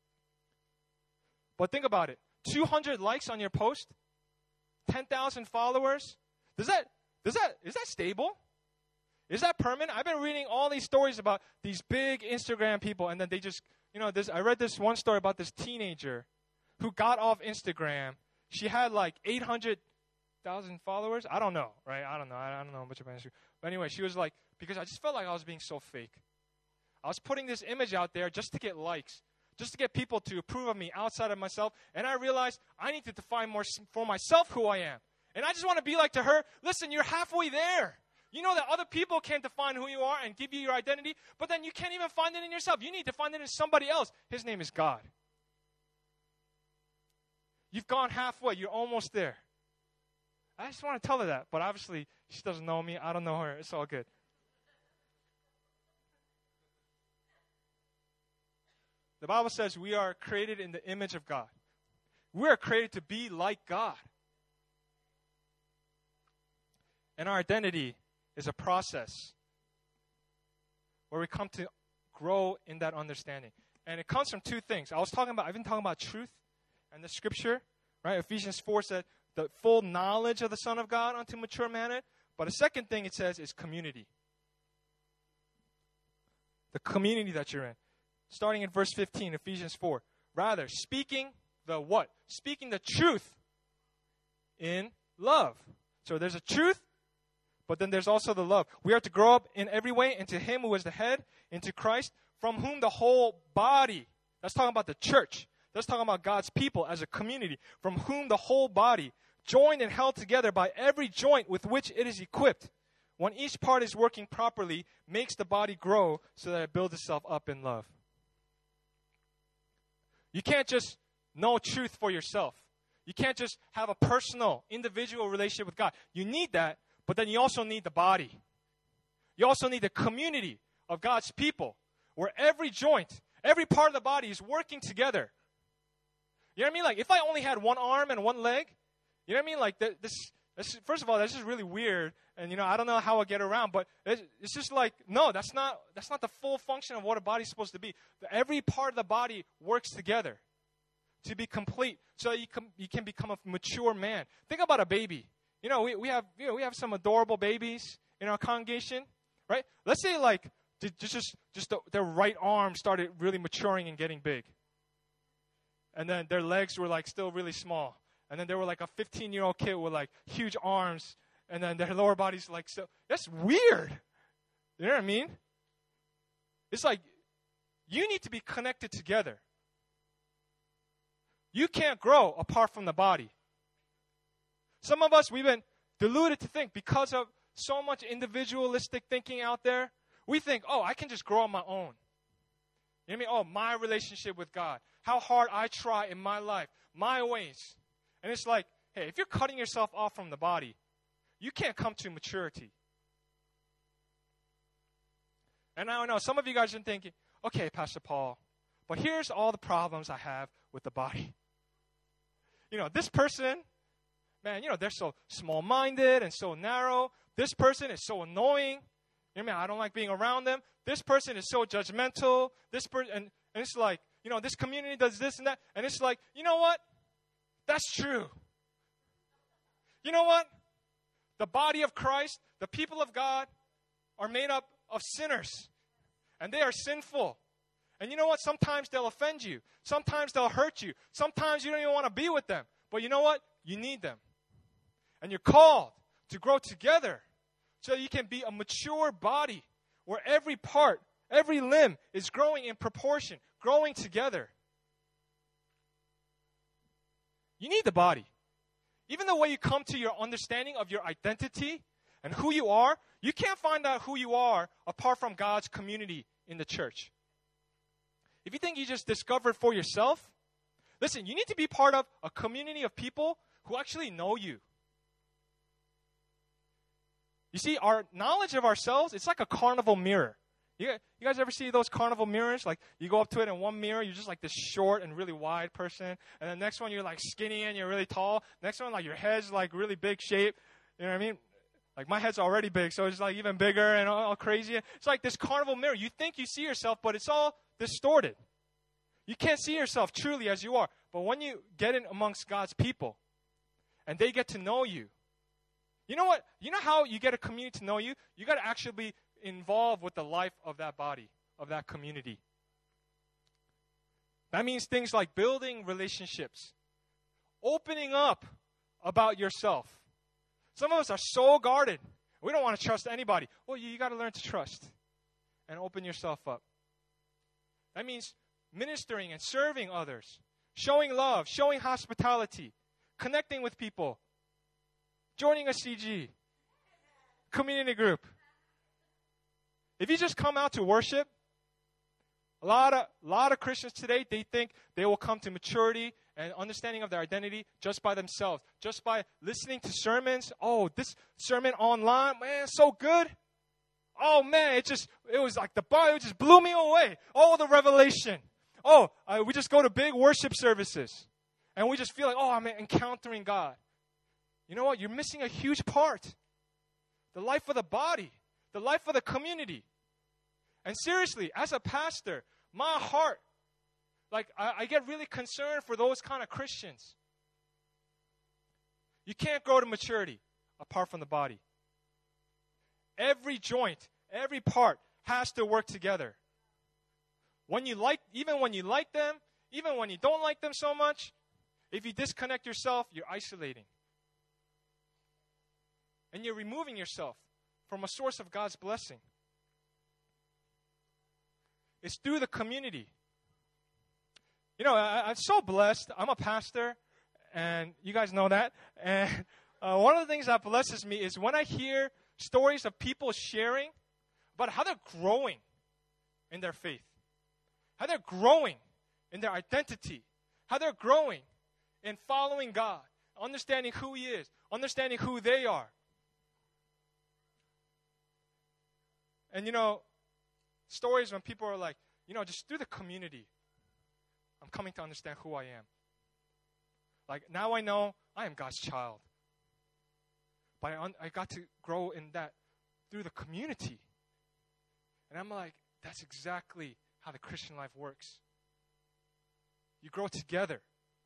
But think about it. two hundred likes on your post, ten thousand followers. Does that, does that, is that stable? Is that permanent? I've been reading all these stories about these big Instagram people, and then they just, you know, this. I read this one story about this teenager who got off Instagram. She had like eight hundred thousand followers. I don't know, right? I don't know. I don't know much about Instagram. But anyway, she was like, because I just felt like I was being so fake. I was putting this image out there just to get likes, just to get people to approve of me outside of myself. And I realized I need to define more for myself who I am. And I just want to be like to her, listen, you're halfway there. You know that other people can define who you are and give you your identity, but then you can't even find it in yourself. You need to find it in somebody else. His name is God. You've gone halfway. You're almost there. I just want to tell her that, but obviously she doesn't know me. I don't know her. It's all good. The Bible says we are created in the image of God. We are created to be like God. And our identity is a process where we come to grow in that understanding. And it comes from two things. I was talking about, I've been talking about truth and the scripture, right? Ephesians four said, the full knowledge of the Son of God unto mature manhood. But a second thing it says is community. The community that you're in. Starting in verse fifteen, Ephesians four. Rather, speaking the what? Speaking the truth in love. So there's a truth, but then there's also the love. We are to grow up in every way into Him who is the head, into Christ, from whom the whole body, that's talking about the church, that's talking about God's people as a community, from whom the whole body, joined and held together by every joint with which it is equipped, when each part is working properly, makes the body grow so that it builds itself up in love. You can't just know truth for yourself. You can't just have a personal, individual relationship with God. You need that, but then you also need the body. You also need the community of God's people, where every joint, every part of the body is working together. You know what I mean? Like, if I only had one arm and one leg, you know what I mean? Like, this, this first of all, that's just really weird. And, you know, I don't know how I get around. But it's, it's just like, no, that's not that's not the full function of what a body's supposed to be. Every part of the body works together to be complete so you can, you can become a mature man. Think about a baby. You know, we, we have you know, we have some adorable babies in our congregation, right? Let's say, like, just, just, just the, their right arm started really maturing and getting big. And then their legs were, like, still really small. And then they were like a fifteen-year-old kid with, like, huge arms. And then their lower body's, like, so. That's weird. You know what I mean? It's like, you need to be connected together. You can't grow apart from the body. Some of us, we've been deluded to think because of so much individualistic thinking out there. We think, oh, I can just grow on my own. You know what I mean? Oh, my relationship with God. How hard I try in my life. My ways. And it's like, hey, if you're cutting yourself off from the body, you can't come to maturity. And I know some of you guys are thinking, okay, Pastor Paul, but here's all the problems I have with the body. You know, this person, man, you know, they're so small-minded and so narrow. This person is so annoying. You know, man, I don't like being around them. This person is so judgmental. This person, and, and it's like, you know, this community does this and that. And it's like, you know what? That's true. You know what? The body of Christ, the people of God, are made up of sinners. And they are sinful. And you know what? Sometimes they'll offend you. Sometimes they'll hurt you. Sometimes you don't even want to be with them. But you know what? You need them. And you're called to grow together so you can be a mature body where every part, every limb is growing in proportion, growing together. You need the body. Even the way you come to your understanding of your identity and who you are, you can't find out who you are apart from God's community in the church. If you think you just discovered for yourself, listen, you need to be part of a community of people who actually know you. You see, our knowledge of ourselves, it's like a carnival mirror. You, you guys ever see those carnival mirrors? Like, you go up to it in one mirror, you're just like this short and really wide person. And the next one, you're like skinny and you're really tall. Next one, like your head's like really big shape. You know what I mean? Like, my head's already big, so it's like even bigger and all, all crazy. It's like this carnival mirror. You think you see yourself, but it's all distorted. You can't see yourself truly as you are. But when you get in amongst God's people and they get to know you, you know what? You know how you get a community to know you? You got to actually be involved with the life of that body, of that community. That means things like building relationships, opening up about yourself. Some of us are so guarded. We don't want to trust anybody. Well, you, you got to learn to trust and open yourself up. That means ministering and serving others, showing love, showing hospitality, connecting with people, joining a C G, community group. If you just come out to worship, a lot of a lot of Christians today, they think they will come to maturity and understanding of their identity just by themselves, just by listening to sermons. Oh, this sermon online, man, so good. Oh, man, it just, it was like the Bible just blew me away. Oh, the revelation. Oh, uh, we just go to big worship services, and we just feel like, oh, I'm encountering God. You know what? You're missing a huge part. The life of the body, the life of the community. And seriously, as a pastor, my heart, like, I, I get really concerned for those kind of Christians. You can't grow to maturity apart from the body. Every joint, every part has to work together. When you like, even when you like them, even when you don't like them so much, if you disconnect yourself, you're isolating. And you're removing yourself from a source of God's blessing. It's through the community. You know, I, I'm so blessed. I'm a pastor, and you guys know that. And uh, one of the things that blesses me is when I hear stories of people sharing about how they're growing in their faith, how they're growing in their identity, how they're growing in following God, understanding who He is, understanding who they are. And, you know, stories when people are like, you know, just through the community, I'm coming to understand who I am. Like, now I know I am God's child. But I, un- I got to grow in that through the community. And I'm like, that's exactly how the Christian life works. You grow together.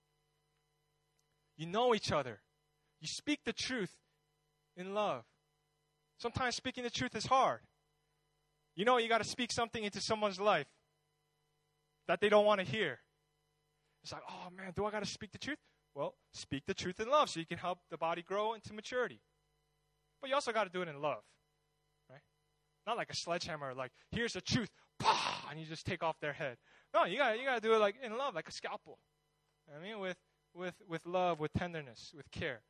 You know each other. You speak the truth in love. Sometimes speaking the truth is hard. You know, you got to speak something into someone's life that they don't want to hear. It's like, oh man, do I got to speak the truth? Well, speak the truth in love so you can help the body grow into maturity. But you also got to do it in love, right? Not like a sledgehammer, like, here's the truth, bah, and you just take off their head. No, you got you got to do it like in love, like a scalpel. I mean, with with with love, with tenderness, with care.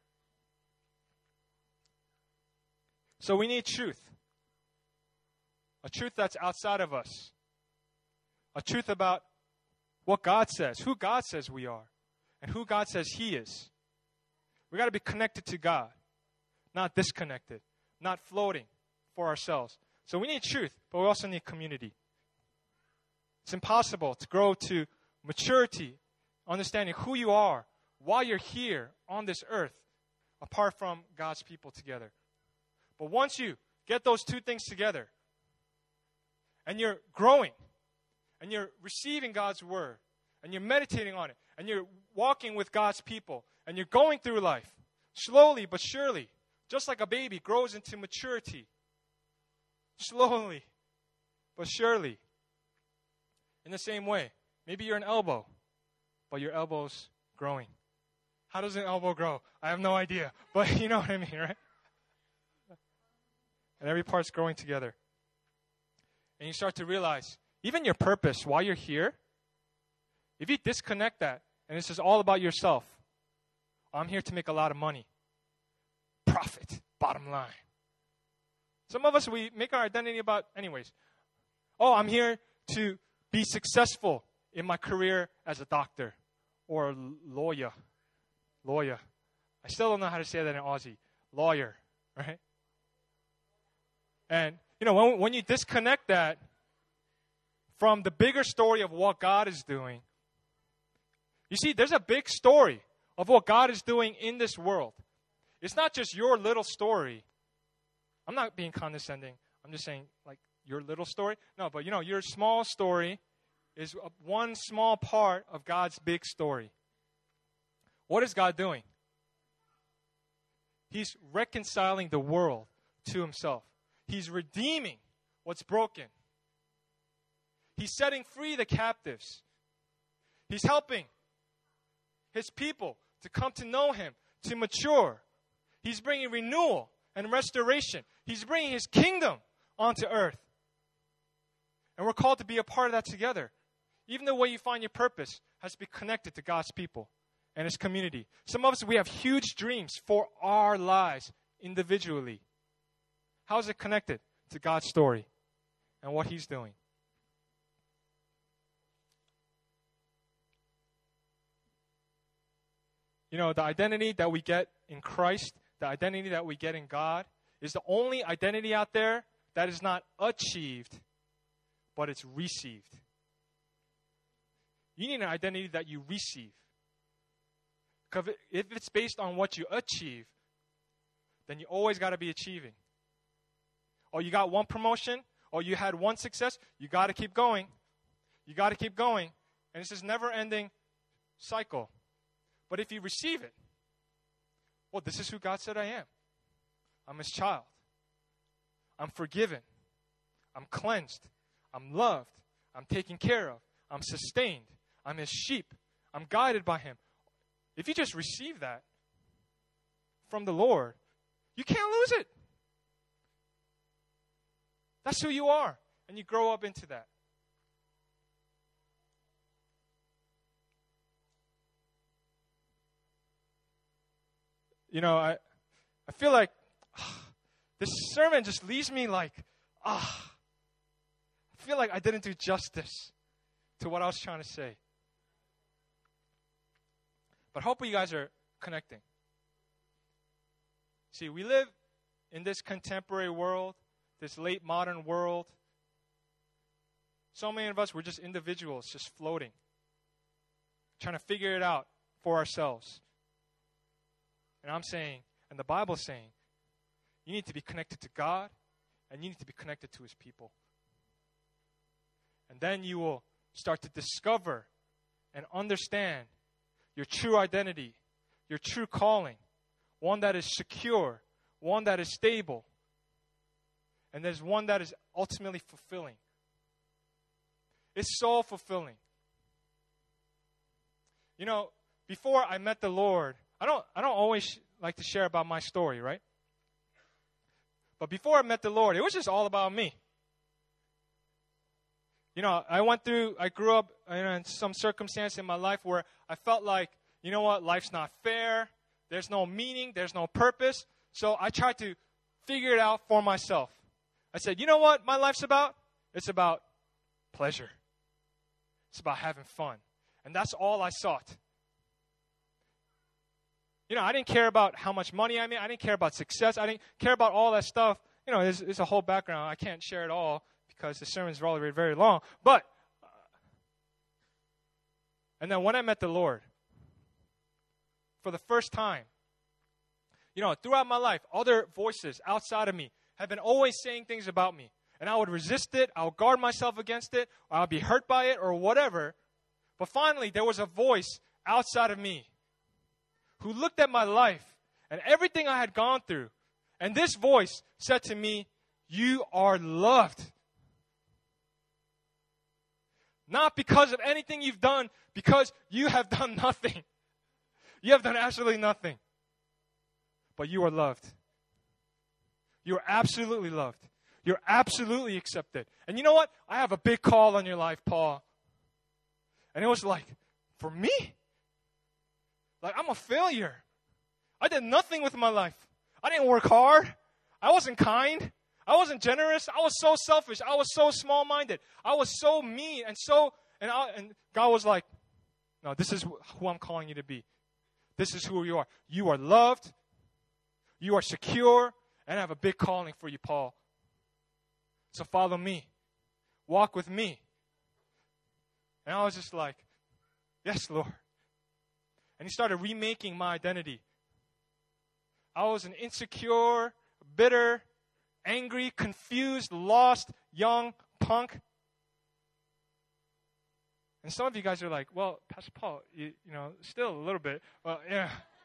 So we need truth. A truth that's outside of us. A truth about what God says, who God says we are, and who God says He is. We got to be connected to God, not disconnected, not floating for ourselves. So we need truth, but we also need community. It's impossible to grow to maturity, understanding who you are while you're here on this earth, apart from God's people together. But once you get those two things together, and you're growing, and you're receiving God's word, and you're meditating on it, and you're walking with God's people, and you're going through life, slowly but surely, just like a baby grows into maturity, slowly but surely. In the same way, maybe you're an elbow, but your elbow's growing. How does an elbow grow? I have no idea, but you know what I mean, right? And every part's growing together. And you start to realize, even your purpose while you're here, if you disconnect that, and this is all about yourself, I'm here to make a lot of money. Profit, bottom line. Some of us, we make our identity about, anyways, oh, I'm here to be successful in my career as a doctor or a lawyer. Lawyer. I still don't know how to say that in Aussie. Lawyer, right? And, you know, when, when you disconnect that from the bigger story of what God is doing, you see, there's a big story of what God is doing in this world. It's not just your little story. I'm not being condescending. I'm just saying, like, your little story. No, but, you know, your small story is one small part of God's big story. What is God doing? He's reconciling the world to Himself. He's redeeming what's broken. He's setting free the captives. He's helping His people to come to know Him, to mature. He's bringing renewal and restoration. He's bringing His kingdom onto earth. And we're called to be a part of that together. Even the way you find your purpose has to be connected to God's people and His community. Some of us, we have huge dreams for our lives individually. How is it connected to God's story and what He's doing? You know, the identity that we get in Christ, the identity that we get in God, is the only identity out there that is not achieved, but it's received. You need an identity that you receive. Because if it's based on what you achieve, then you always got to be achieving. Or you got one promotion, or you had one success, you got to keep going. You got to keep going. And it's this never-ending cycle. But if you receive it, well, this is who God said I am. I'm His child. I'm forgiven. I'm cleansed. I'm loved. I'm taken care of. I'm sustained. I'm His sheep. I'm guided by Him. If you just receive that from the Lord, you can't lose it. That's who you are. And you grow up into that. you know, I, I feel like ah, this sermon just leaves me like, ah, I feel like I didn't do justice to what I was trying to say. But hopefully you guys are connecting. See, we live in this contemporary world, this late modern world. So many of us, we're just individuals, just floating, trying to figure it out for ourselves. And I'm saying, and the Bible's saying, you need to be connected to God, and you need to be connected to His people. And then you will start to discover and understand your true identity, your true calling, one that is secure, one that is stable, and there's one that is ultimately fulfilling. It's so fulfilling. You know, before I met the Lord, I don't I don't always like to share about my story, right? But before I met the Lord, it was just all about me. You know, I went through, I grew up you know, in some circumstance in my life where I felt like, you know what, life's not fair. There's no meaning. There's no purpose. So I tried to figure it out for myself. I said, you know what my life's about? It's about pleasure. It's about having fun. And that's all I sought. You know, I didn't care about how much money I made. I didn't care about success. I didn't care about all that stuff. You know, there's, there's a whole background. I can't share it all because the sermon's already very long. But, uh, and then when I met the Lord, for the first time, you know, throughout my life, other voices outside of me have been always saying things about me. And I would resist it. I would guard myself against it. Or I would be hurt by it or whatever. But finally, there was a voice outside of me who looked at my life and everything I had gone through. And this voice said to me, you are loved. Not because of anything you've done, because you have done nothing. You have done absolutely nothing. But you are loved. You are absolutely loved. You're absolutely accepted. And you know what? I have a big call on your life, Paul. And it was like, for me? Like, I'm a failure. I did nothing with my life. I didn't work hard. I wasn't kind. I wasn't generous. I was so selfish. I was so small-minded. I was so mean and so, and, I, and God was like, no, this is who I'm calling you to be. This is who you are. You are loved. You are secure. And I have a big calling for you, Paul. So follow me. Walk with me. And I was just like, yes, Lord. And He started remaking my identity. I was an insecure, bitter, angry, confused, lost, young punk. And some of you guys are like, well, Pastor Paul, you, you know, still a little bit. Well, yeah.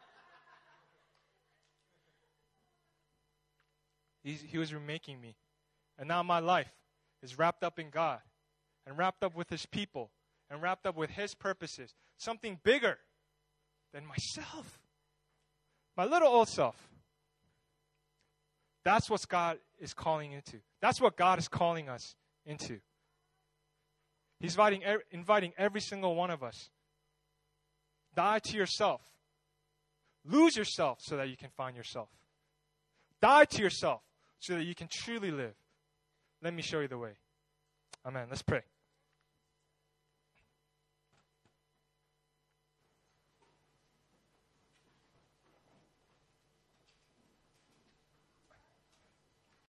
He's, he was remaking me. And now my life is wrapped up in God and wrapped up with His people and wrapped up with His purposes. Something bigger than myself. My little old self. That's what God is calling into. That's what God is calling us into. He's inviting, inviting every single one of us. Die to yourself. Lose yourself so that you can find yourself. Die to yourself so that you can truly live. Let me show you the way. Amen. Let's pray.